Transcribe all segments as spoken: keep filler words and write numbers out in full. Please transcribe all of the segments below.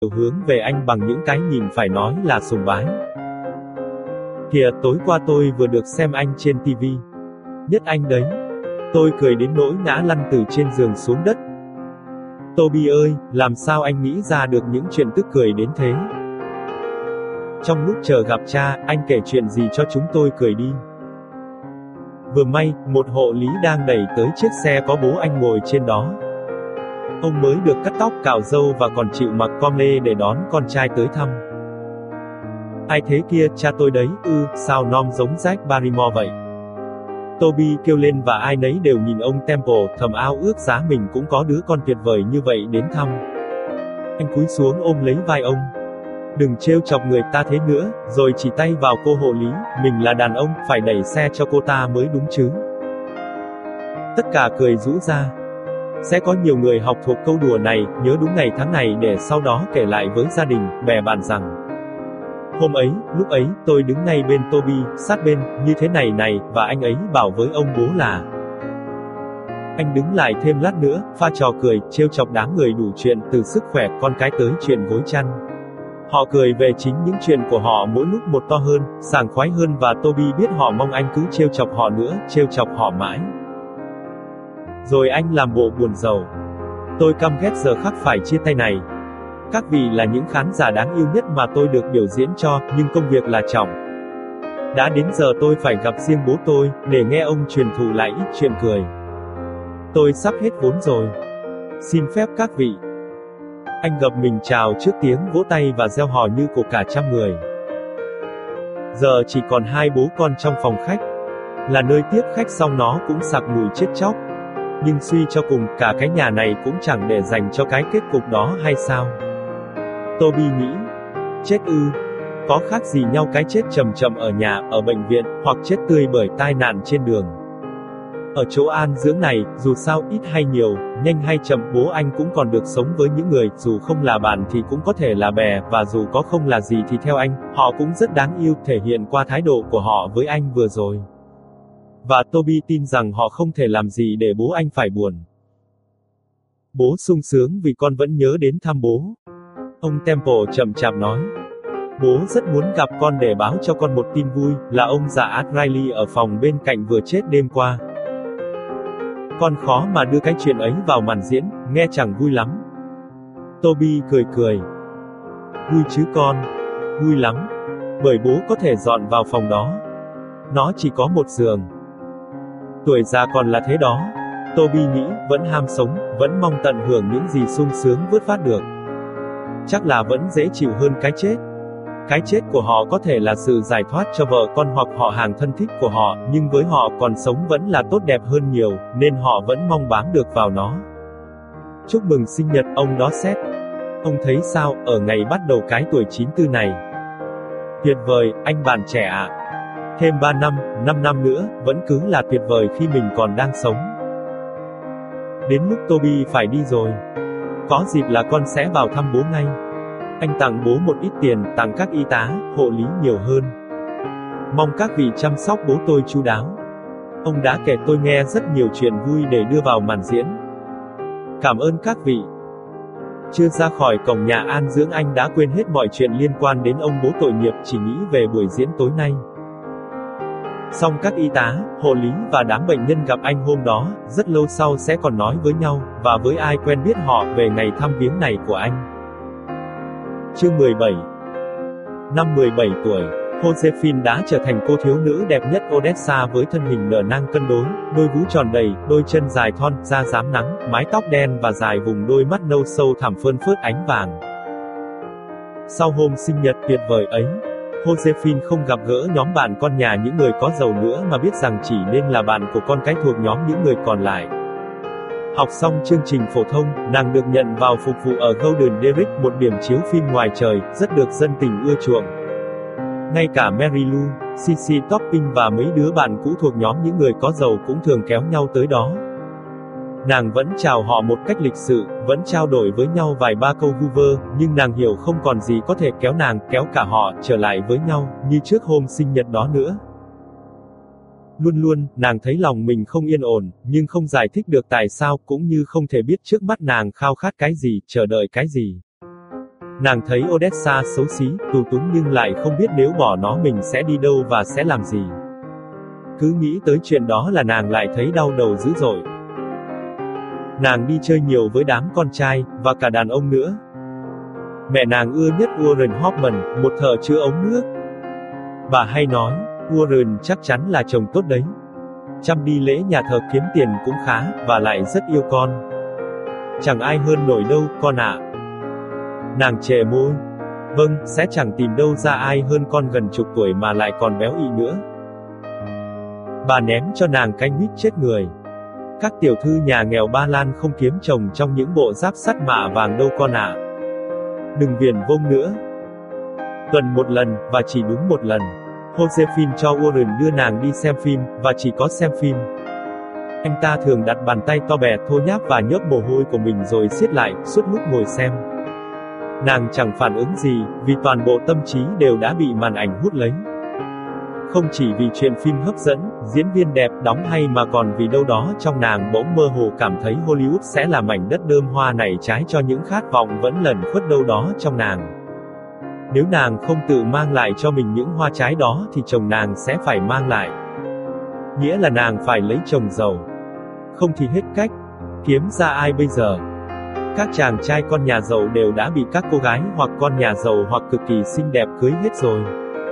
hướng về anh bằng những cái nhìn phải nói là sùng bái. Kìa, tối qua tôi vừa được xem anh trên ti vi. Nhất anh đấy. Tôi cười đến nỗi ngã lăn từ trên giường xuống đất. Toby ơi, làm sao anh nghĩ ra được những chuyện tức cười đến thế? Trong lúc chờ gặp cha, anh kể chuyện gì cho chúng tôi cười đi. Vừa may, một hộ lý đang đẩy tới chiếc xe có bố anh ngồi trên đó. Ông mới được cắt tóc cạo râu và còn chịu mặc com lê để đón con trai tới thăm. Ai thế kia, cha tôi đấy, ư, sao nom giống Jack Barrymore vậy? Toby kêu lên và ai nấy đều nhìn ông Temple, thầm ao ước giá mình cũng có đứa con tuyệt vời như vậy đến thăm. Anh cúi xuống ôm lấy vai ông. Đừng trêu chọc người ta thế nữa, rồi chỉ tay vào cô hộ lý, mình là đàn ông, phải đẩy xe cho cô ta mới đúng chứ. Tất cả cười rũ ra. Sẽ có nhiều người học thuộc câu đùa này, nhớ đúng ngày tháng này để sau đó kể lại với gia đình, bè bạn rằng hôm ấy, lúc ấy, tôi đứng ngay bên Toby, sát bên, như thế này này, và anh ấy bảo với ông bố là anh đứng lại thêm lát nữa, pha trò cười, trêu chọc đám người đủ chuyện, từ sức khỏe con cái tới chuyện gối chăn. Họ cười về chính những chuyện của họ mỗi lúc một to hơn, sảng khoái hơn và Toby biết họ mong anh cứ trêu chọc họ nữa, trêu chọc họ mãi. Rồi anh làm bộ buồn rầu. Tôi căm ghét giờ khắc phải chia tay này. Các vị là những khán giả đáng yêu nhất mà tôi được biểu diễn cho, nhưng công việc là trọng. Đã đến giờ tôi phải gặp riêng bố tôi, để nghe ông truyền thụ lại ít chuyện cười. Tôi sắp hết vốn rồi. Xin phép các vị. Anh gập mình chào trước tiếng vỗ tay và reo hò như của cả trăm người. Giờ chỉ còn hai bố con trong phòng khách. Là nơi tiếp khách xong nó cũng sặc mùi chết chóc. Nhưng suy cho cùng, cả cái nhà này cũng chẳng để dành cho cái kết cục đó hay sao? Toby nghĩ, chết ư, có khác gì nhau cái chết chậm chậm ở nhà, ở bệnh viện, hoặc chết tươi bởi tai nạn trên đường. Ở chỗ an dưỡng này, dù sao ít hay nhiều, nhanh hay chậm, bố anh cũng còn được sống với những người, dù không là bạn thì cũng có thể là bè, và dù có không là gì thì theo anh, họ cũng rất đáng yêu, thể hiện qua thái độ của họ với anh vừa rồi. Và Toby tin rằng họ không thể làm gì để bố anh phải buồn. Bố sung sướng vì con vẫn nhớ đến thăm bố. Ông Temple chậm chạp nói. Bố rất muốn gặp con để báo cho con một tin vui, là ông già Art Riley ở phòng bên cạnh vừa chết đêm qua. Con khó mà đưa cái chuyện ấy vào màn diễn, nghe chẳng vui lắm. Toby cười cười. Vui chứ con, vui lắm. Bởi bố có thể dọn vào phòng đó. Nó chỉ có một giường. Tuổi già còn là thế đó. Toby nghĩ, vẫn ham sống, vẫn mong tận hưởng những gì sung sướng vớt phát được. Chắc là vẫn dễ chịu hơn cái chết. Cái chết của họ có thể là sự giải thoát cho vợ con hoặc họ hàng thân thích của họ, nhưng với họ còn sống vẫn là tốt đẹp hơn nhiều, nên họ vẫn mong bám được vào nó. Chúc mừng sinh nhật, ông đó xét. Ông thấy sao, ở ngày bắt đầu cái tuổi chín tư này? Tuyệt vời, anh bạn trẻ ạ. À. Thêm ba năm, năm năm nữa, vẫn cứ là tuyệt vời khi mình còn đang sống. Đến lúc Toby phải đi rồi. Có dịp là con sẽ vào thăm bố ngay. Anh tặng bố một ít tiền, tặng các y tá, hộ lý nhiều hơn. Mong các vị chăm sóc bố tôi chu đáo. Ông đã kể tôi nghe rất nhiều chuyện vui để đưa vào màn diễn. Cảm ơn các vị. Chưa ra khỏi cổng nhà an dưỡng anh đã quên hết mọi chuyện liên quan đến ông bố tội nghiệp, chỉ nghĩ về buổi diễn tối nay. Xong các y tá, hộ lý và đám bệnh nhân gặp anh hôm đó, rất lâu sau sẽ còn nói với nhau, và với ai quen biết họ về ngày thăm viếng này của anh. Chương mười bảy. Năm mười bảy tuổi, Josephine đã trở thành cô thiếu nữ đẹp nhất Odessa với thân hình nở nang cân đối, đôi vú tròn đầy, đôi chân dài thon, da rám nắng, mái tóc đen và dài vùng đôi mắt nâu sâu thẳm phơn phớt ánh vàng. Sau hôm sinh nhật tuyệt vời ấy, Josephine không gặp gỡ nhóm bạn con nhà những người có giàu nữa mà biết rằng chỉ nên là bạn của con cái thuộc nhóm những người còn lại. Học xong chương trình phổ thông, nàng được nhận vào phục vụ ở Golden Derrick, một điểm chiếu phim ngoài trời, rất được dân tình ưa chuộng. Ngay cả Mary Lou, Cici Topping và mấy đứa bạn cũ thuộc nhóm những người có giàu cũng thường kéo nhau tới đó. Nàng vẫn chào họ một cách lịch sự, vẫn trao đổi với nhau vài ba câu vu vơ, nhưng nàng hiểu không còn gì có thể kéo nàng, kéo cả họ, trở lại với nhau, như trước hôm sinh nhật đó nữa. Luôn luôn, nàng thấy lòng mình không yên ổn, nhưng không giải thích được tại sao, cũng như không thể biết trước mắt nàng khao khát cái gì, chờ đợi cái gì. Nàng thấy Odessa xấu xí, tù túng nhưng lại không biết nếu bỏ nó mình sẽ đi đâu và sẽ làm gì. Cứ nghĩ tới chuyện đó là nàng lại thấy đau đầu dữ dội. Nàng đi chơi nhiều với đám con trai, và cả đàn ông nữa. Mẹ nàng ưa nhất Warren Hoffman, một thợ chữa ống nước. Bà hay nói, Warren chắc chắn là chồng tốt đấy. Chăm đi lễ nhà thờ kiếm tiền cũng khá, và lại rất yêu con. Chẳng ai hơn nổi đâu, con ạ. Nàng chề môi. Vâng, sẽ chẳng tìm đâu ra ai hơn con gần chục tuổi mà lại còn béo ị nữa. Bà ném cho nàng cái nguyết chết người. Các tiểu thư nhà nghèo Ba Lan không kiếm chồng trong những bộ giáp sắt mạ vàng đâu con ạ. Đừng viển vông nữa. Tuần một lần, và chỉ đúng một lần, Josephine cho Warren đưa nàng đi xem phim, và chỉ có xem phim. Anh ta thường đặt bàn tay to bè thô nháp và nhớp mồ hôi của mình rồi siết lại, suốt lúc ngồi xem. Nàng chẳng phản ứng gì, vì toàn bộ tâm trí đều đã bị màn ảnh hút lấy. Không chỉ vì chuyện phim hấp dẫn, diễn viên đẹp, đóng hay mà còn vì đâu đó trong nàng bỗng mơ hồ cảm thấy Hollywood sẽ là mảnh đất đơm hoa nảy trái cho những khát vọng vẫn lẩn khuất đâu đó trong nàng. Nếu nàng không tự mang lại cho mình những hoa trái đó thì chồng nàng sẽ phải mang lại. Nghĩa là nàng phải lấy chồng giàu. Không thì hết cách. Kiếm ra ai bây giờ? Các chàng trai con nhà giàu đều đã bị các cô gái hoặc con nhà giàu hoặc cực kỳ xinh đẹp cưới hết rồi.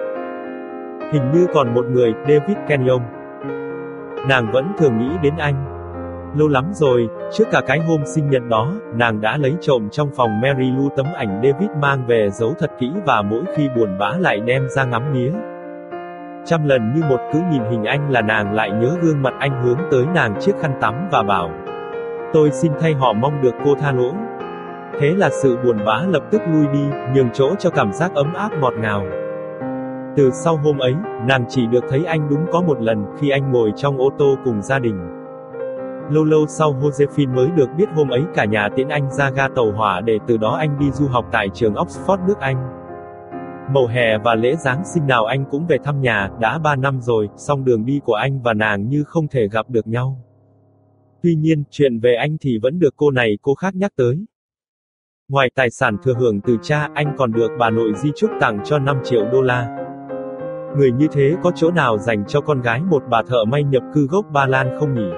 Hình như còn một người, David Kenyon. Nàng vẫn thường nghĩ đến anh. Lâu lắm rồi, trước cả cái hôm sinh nhật đó, nàng đã lấy trộm trong phòng Mary Lou tấm ảnh David mang về giấu thật kỹ và mỗi khi buồn bã lại đem ra ngắm nghía. Trăm lần như một cứ nhìn hình anh là nàng lại nhớ gương mặt anh hướng tới nàng chiếc khăn tắm và bảo: tôi xin thay họ mong được cô tha lỗi. Thế là sự buồn bã lập tức lui đi, nhường chỗ cho cảm giác ấm áp ngọt ngào. Từ sau hôm ấy, nàng chỉ được thấy anh đúng có một lần, khi anh ngồi trong ô tô cùng gia đình. Lâu lâu sau Josephine mới được biết hôm ấy cả nhà tiễn anh ra ga tàu hỏa để từ đó anh đi du học tại trường Oxford nước Anh. Mầu hè và lễ Giáng sinh nào anh cũng về thăm nhà, đã ba năm rồi, song đường đi của anh và nàng như không thể gặp được nhau. Tuy nhiên, chuyện về anh thì vẫn được cô này cô khác nhắc tới. Ngoài tài sản thừa hưởng từ cha, anh còn được bà nội di chúc tặng cho năm triệu đô la. Người như thế có chỗ nào dành cho con gái một bà thợ may nhập cư gốc Ba Lan không nhỉ?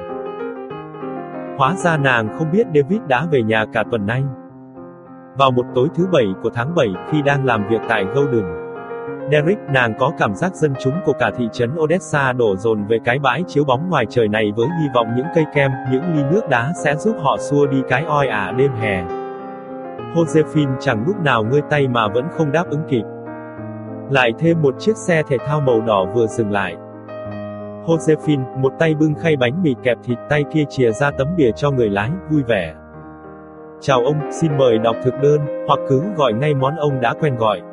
Hóa ra nàng không biết David đã về nhà cả tuần nay. Vào một tối thứ bảy của tháng bảy, khi đang làm việc tại Golden Derrick, nàng có cảm giác dân chúng của cả thị trấn Odessa đổ dồn về cái bãi chiếu bóng ngoài trời này với hy vọng những cây kem, những ly nước đá sẽ giúp họ xua đi cái oi ả đêm hè. Josephine chẳng lúc nào ngơi tay mà vẫn không đáp ứng kịp. Lại thêm một chiếc xe thể thao màu đỏ vừa dừng lại. Josephine, một tay bưng khay bánh mì kẹp thịt, tay kia chìa ra tấm bìa cho người lái, vui vẻ. Chào ông, xin mời đọc thực đơn, hoặc cứ gọi ngay món ông đã quen gọi.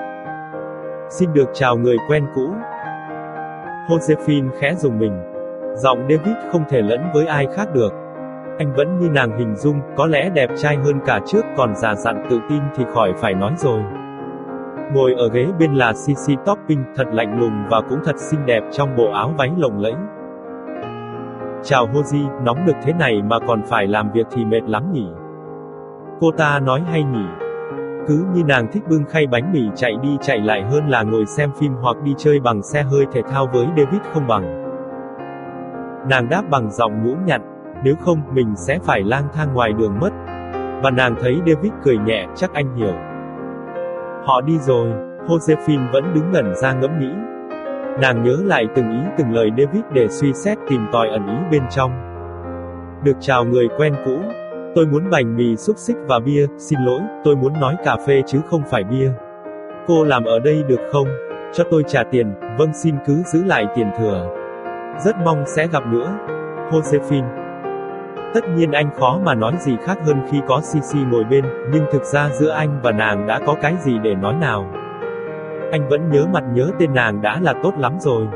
Xin được chào người quen cũ. Josephine khẽ rùng mình. Giọng David không thể lẫn với ai khác được. Anh vẫn như nàng hình dung, có lẽ đẹp trai hơn cả trước, còn già dặn tự tin thì khỏi phải nói rồi. Ngồi ở ghế bên là Sissy Topping, thật lạnh lùng và cũng thật xinh đẹp trong bộ áo váy lộng lẫy. Chào Hoji, nóng nực thế này mà còn phải làm việc thì mệt lắm nhỉ? Cô ta nói hay nhỉ? Cứ như nàng thích bưng khay bánh mì chạy đi chạy lại hơn là ngồi xem phim hoặc đi chơi bằng xe hơi thể thao với David không bằng. Nàng đáp bằng giọng nhũn nhặn, nếu không, mình sẽ phải lang thang ngoài đường mất. Và nàng thấy David cười nhẹ, chắc anh hiểu. Họ đi rồi, Josephine vẫn đứng ngẩn ra ngẫm nghĩ. Nàng nhớ lại từng ý từng lời David để suy xét tìm tòi ẩn ý bên trong. Được chào người quen cũ. Tôi muốn bánh mì xúc xích và bia, xin lỗi, tôi muốn nói cà phê chứ không phải bia. Cô làm ở đây được không? Cho tôi trả tiền, vâng xin cứ giữ lại tiền thừa. Rất mong sẽ gặp nữa. Josephine. Tất nhiên anh khó mà nói gì khác hơn khi có Sissy ngồi bên, nhưng thực ra giữa anh và nàng đã có cái gì để nói nào. Anh vẫn nhớ mặt nhớ tên nàng đã là tốt lắm rồi.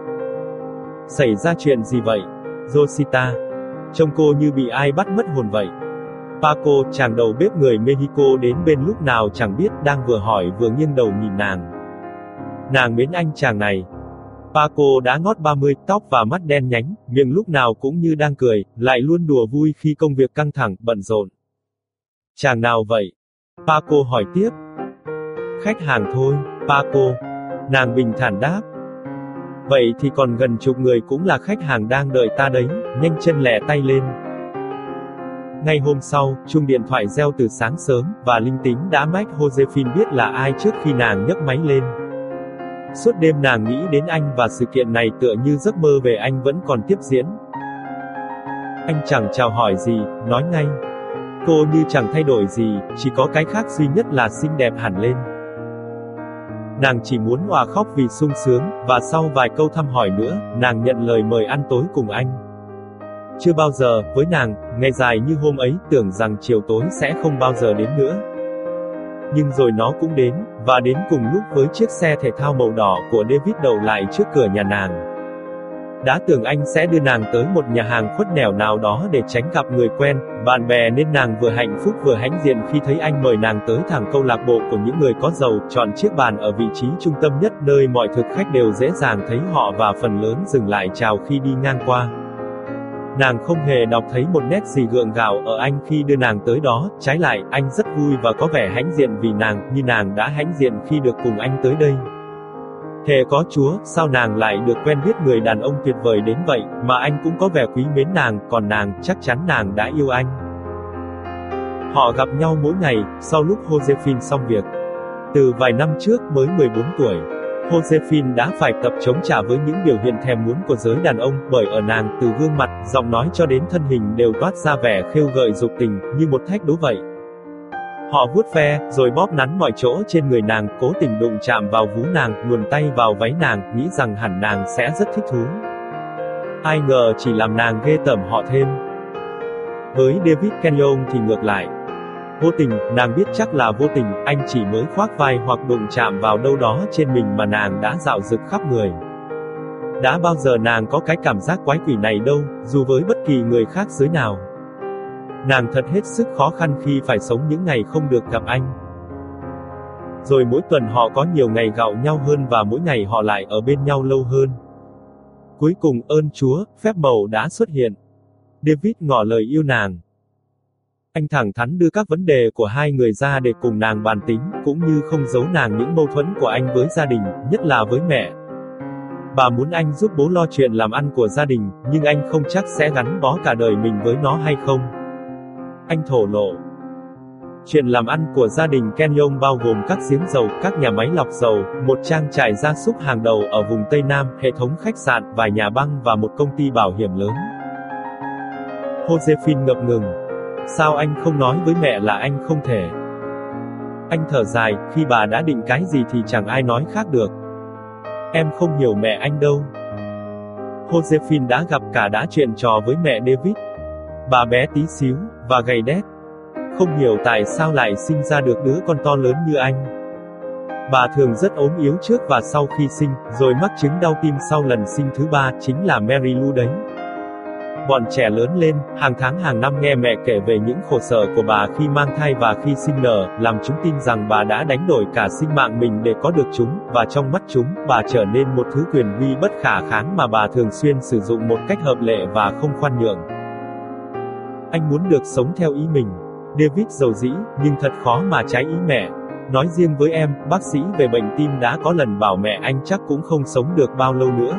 Xảy ra chuyện gì vậy? Rosita. Trông cô như bị ai bắt mất hồn vậy. Paco, chàng đầu bếp người Mexico đến bên lúc nào chẳng biết, đang vừa hỏi vừa nghiêng đầu nhìn nàng. Nàng mến anh chàng này. Paco đã ngót ba mươi, tóc và mắt đen nhánh, miệng lúc nào cũng như đang cười, lại luôn đùa vui khi công việc căng thẳng, bận rộn. Chàng nào vậy? Paco hỏi tiếp. Khách hàng thôi, Paco. Nàng bình thản đáp. Vậy thì còn gần chục người cũng là khách hàng đang đợi ta đấy, nhanh chân lẹ tay lên. Ngay hôm sau, chuông điện thoại reo từ sáng sớm, và linh tính đã mách Josephine biết là ai trước khi nàng nhấc máy lên. Suốt đêm nàng nghĩ đến anh và sự kiện này tựa như giấc mơ về anh vẫn còn tiếp diễn. Anh chẳng chào hỏi gì, nói ngay. Cô như chẳng thay đổi gì, chỉ có cái khác duy nhất là xinh đẹp hẳn lên. Nàng chỉ muốn òa khóc vì sung sướng, và sau vài câu thăm hỏi nữa, nàng nhận lời mời ăn tối cùng anh. Chưa bao giờ, với nàng, ngày dài như hôm ấy, tưởng rằng chiều tối sẽ không bao giờ đến nữa. Nhưng rồi nó cũng đến, và đến cùng lúc với chiếc xe thể thao màu đỏ của David đậu lại trước cửa nhà nàng. Đã tưởng anh sẽ đưa nàng tới một nhà hàng khuất nẻo nào đó để tránh gặp người quen, bạn bè nên nàng vừa hạnh phúc vừa hãnh diện khi thấy anh mời nàng tới thẳng câu lạc bộ của những người có giàu, chọn chiếc bàn ở vị trí trung tâm nhất nơi mọi thực khách đều dễ dàng thấy họ và phần lớn dừng lại chào khi đi ngang qua. Nàng không hề đọc thấy một nét gì gượng gạo ở anh khi đưa nàng tới đó, trái lại, anh rất vui và có vẻ hãnh diện vì nàng, như nàng đã hãnh diện khi được cùng anh tới đây. Thề có Chúa, sao nàng lại được quen biết người đàn ông tuyệt vời đến vậy, mà anh cũng có vẻ quý mến nàng, còn nàng, chắc chắn nàng đã yêu anh. Họ gặp nhau mỗi ngày, sau lúc Josephine xong việc. Từ vài năm trước mới mười bốn tuổi, Josephine đã phải tập chống trả với những biểu hiện thèm muốn của giới đàn ông, bởi ở nàng, từ gương mặt, giọng nói cho đến thân hình đều toát ra vẻ khêu gợi dục tình, như một thách đố vậy. Họ vuốt ve, rồi bóp nắn mọi chỗ trên người nàng, cố tình đụng chạm vào vú nàng, luồn tay vào váy nàng, nghĩ rằng hẳn nàng sẽ rất thích thú. Ai ngờ chỉ làm nàng ghê tởm họ thêm. Với David Kenyon thì ngược lại. Vô tình, nàng biết chắc là vô tình, anh chỉ mới khoác vai hoặc đụng chạm vào đâu đó trên mình mà nàng đã dạo dực khắp người. Đã bao giờ nàng có cái cảm giác quái quỷ này đâu, dù với bất kỳ người khác giới nào. Nàng thật hết sức khó khăn khi phải sống những ngày không được gặp anh. Rồi mỗi tuần họ có nhiều ngày gạo nhau hơn và mỗi ngày họ lại ở bên nhau lâu hơn. Cuối cùng, ơn Chúa, phép màu đã xuất hiện. David ngỏ lời yêu nàng. Anh thẳng thắn đưa các vấn đề của hai người ra để cùng nàng bàn tính, cũng như không giấu nàng những mâu thuẫn của anh với gia đình, nhất là với mẹ. Bà muốn anh giúp bố lo chuyện làm ăn của gia đình, nhưng anh không chắc sẽ gắn bó cả đời mình với nó hay không. Anh thổ lộ. Chuyện làm ăn của gia đình Kenyon bao gồm các giếng dầu, các nhà máy lọc dầu, một trang trại gia súc hàng đầu ở vùng Tây Nam, hệ thống khách sạn, vài nhà băng và một công ty bảo hiểm lớn. Josephine ngập ngừng. Sao anh không nói với mẹ là anh không thể? Anh thở dài, khi bà đã định cái gì thì chẳng ai nói khác được. Em không hiểu mẹ anh đâu. Josephine đã gặp cả đã chuyện trò với mẹ David. Bà bé tí xíu, và gầy đét. Không hiểu tại sao lại sinh ra được đứa con to lớn như anh. Bà thường rất ốm yếu trước và sau khi sinh, rồi mắc chứng đau tim sau lần sinh thứ ba, chính là Mary Lou đấy. Bọn trẻ lớn lên, hàng tháng hàng năm nghe mẹ kể về những khổ sở của bà khi mang thai và khi sinh nở, làm chúng tin rằng bà đã đánh đổi cả sinh mạng mình để có được chúng, và trong mắt chúng, bà trở nên một thứ quyền uy bất khả kháng mà bà thường xuyên sử dụng một cách hợp lệ và không khoan nhượng. Anh muốn được sống theo ý mình. David dầu dĩ, nhưng thật khó mà trái ý mẹ. Nói riêng với em, bác sĩ về bệnh tim đã có lần bảo mẹ anh chắc cũng không sống được bao lâu nữa.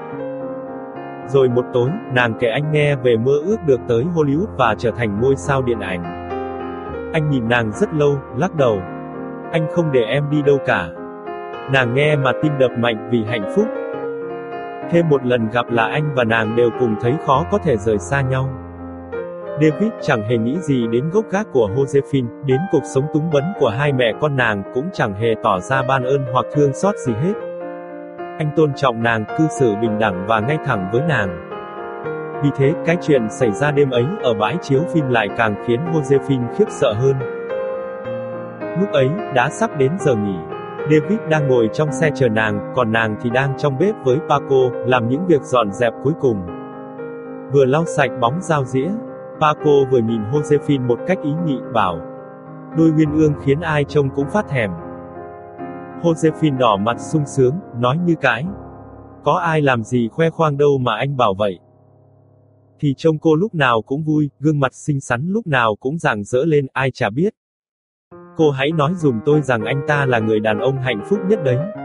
Rồi một tối, nàng kể anh nghe về mơ ước được tới Hollywood và trở thành ngôi sao điện ảnh. Anh nhìn nàng rất lâu, lắc đầu. Anh không để em đi đâu cả. Nàng nghe mà tim đập mạnh vì hạnh phúc. Thêm một lần gặp là anh và nàng đều cùng thấy khó có thể rời xa nhau. David chẳng hề nghĩ gì đến gốc gác của Josephine, đến cuộc sống túng bấn của hai mẹ con nàng, cũng chẳng hề tỏ ra ban ơn hoặc thương xót gì hết. Anh tôn trọng nàng, cư xử bình đẳng và ngay thẳng với nàng. Vì thế, cái chuyện xảy ra đêm ấy ở bãi chiếu phim lại càng khiến Josephine khiếp sợ hơn. Lúc ấy, đã sắp đến giờ nghỉ. David đang ngồi trong xe chờ nàng, còn nàng thì đang trong bếp với Paco, làm những việc dọn dẹp cuối cùng. Vừa lau sạch bóng dao dĩa, Paco vừa nhìn Josephine một cách ý nhị, bảo. Đôi uyên ương khiến ai trông cũng phát thèm. Josephine đỏ mặt sung sướng, nói như cãi. Có ai làm gì khoe khoang đâu mà anh bảo vậy. Thì trông cô lúc nào cũng vui, gương mặt xinh xắn lúc nào cũng rạng rỡ lên, ai chả biết. Cô hãy nói dùm tôi rằng anh ta là người đàn ông hạnh phúc nhất đấy.